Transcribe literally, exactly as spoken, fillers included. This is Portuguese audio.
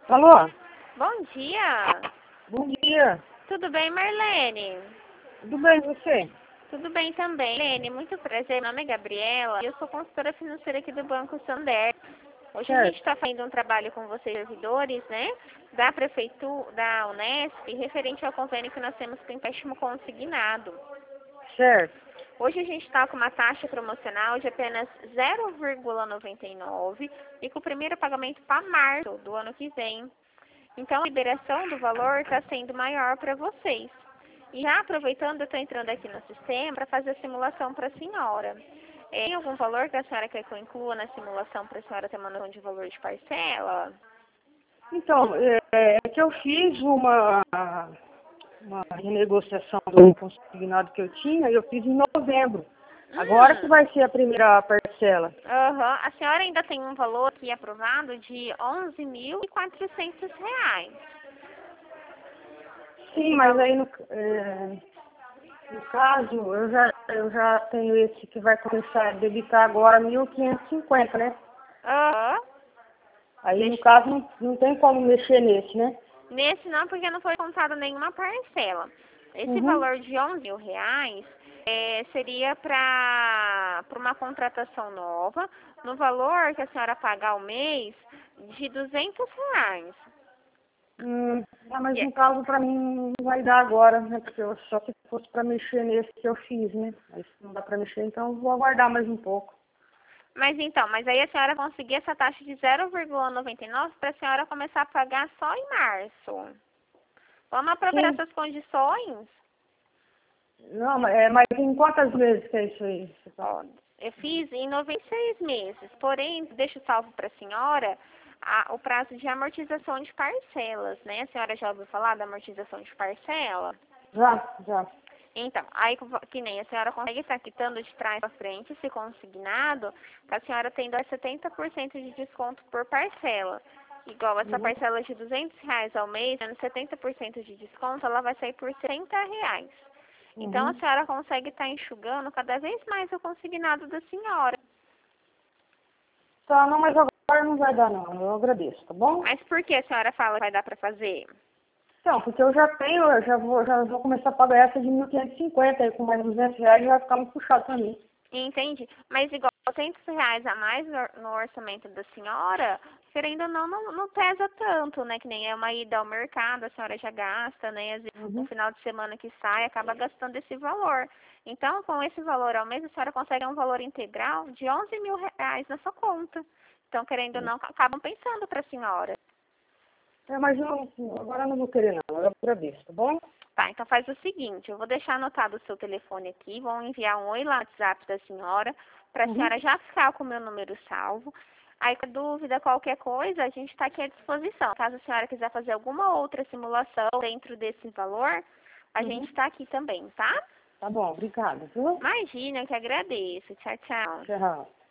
Alô? Bom dia. Bom dia. Tudo bem, Marlene? Tudo bem, e você? Tudo bem também. Marlene, muito prazer. Meu nome é Gabriela e eu sou consultora financeira aqui do Banco Santander. Hoje a gente Certo. está fazendo um trabalho com vocês, servidores, né, da Prefeitura, da Unesp, referente ao convênio que nós temos com empréstimo consignado. Certo. Hoje a gente está com uma taxa promocional de apenas zero vírgula noventa e nove e com o primeiro pagamento para março do ano que vem. Então, a liberação do valor está sendo maior para vocês. E já aproveitando, eu estou entrando aqui no sistema para fazer a simulação para a senhora. É, tem algum valor que a senhora quer que eu inclua na simulação para a senhora ter uma noção de valor de parcela? Então, é, é que eu fiz uma, uma renegociação do consignado que eu tinha e eu fiz em novembro. Agora que Hum, vai ser a primeira parcela. aham. A senhora ainda tem um valor aqui aprovado de onze mil e quatrocentos reais. Sim, Esse mas valor... aí no, é, no caso, eu já, eu já tenho esse que vai começar a debitar agora mil quinhentos e cinquenta, né? Aham. Aí no Deixa- caso não, não tem como mexer nesse, né? Nesse não, porque não foi contada nenhuma parcela. Esse Uhum. valor de onze mil reais é, seria para uma contratação nova, no valor que a senhora pagar ao mês de duzentos reais. Hum, ah, mas E é- no caso para mim não vai dar agora, né? Porque eu, só se fosse para mexer nesse que eu fiz, né? Aí se não dá para mexer, então eu vou aguardar mais um pouco. Mas então, mas aí a senhora conseguir essa taxa de zero vírgula noventa e nove para a senhora começar a pagar só em março. Vamos aproveitar Sim. essas condições? Não, mas, é, mas em quantas vezes que é isso aí? Você tá- Ó, eu fiz em noventa e seis meses, porém, deixo salvo para a senhora a- o prazo de amortização de parcelas, né? A senhora já ouviu falar da amortização de parcela? Já, já. Então, aí que nem a senhora consegue estar quitando de trás para frente, se consignado, com a senhora tendo setenta por cento de desconto por parcela. Igual essa Uhum. parcela de duzentos reais ao mês, tendo setenta por cento de desconto, ela vai sair por setenta reais. Então, a Uhum. senhora consegue estar enxugando cada vez mais o consignado da senhora. Tá, não, mas agora não vai dar não, eu agradeço, tá bom? Mas por que a senhora fala que vai dar para fazer? Então, porque eu já tenho, eu já vou, já vou começar a pagar essa de mil quinhentos e cinquenta, aí com mais duzentos reais vai ficar muito puxado para mim. Entende? Mas igual duzentos reais a mais no no orçamento da senhora, querendo ou não, não, não pesa tanto, né? Que nem é uma ida ao mercado, a senhora já gasta, né? Às vezes um Uhum. final de semana que sai, acaba gastando esse valor. Então, com esse valor ao mês, a senhora consegue um valor integral de onze mil reais na sua conta. Então, querendo ou não, acabam pensando para a senhora. É, mas eu, agora eu não vou querer não, eu agradeço, tá bom? Tá, então faz o seguinte, eu vou deixar anotado o seu telefone aqui, vou enviar um oi lá no WhatsApp da senhora, para a Uhum. senhora já ficar com o meu número salvo. Aí, com dúvida, qualquer coisa, a gente está aqui à disposição. Caso a senhora quiser fazer alguma outra simulação dentro desse valor, a gente Uhum. está aqui também, tá? Tá bom, obrigada, viu? Imagina, eu que agradeço. Tchau, tchau. Tchau.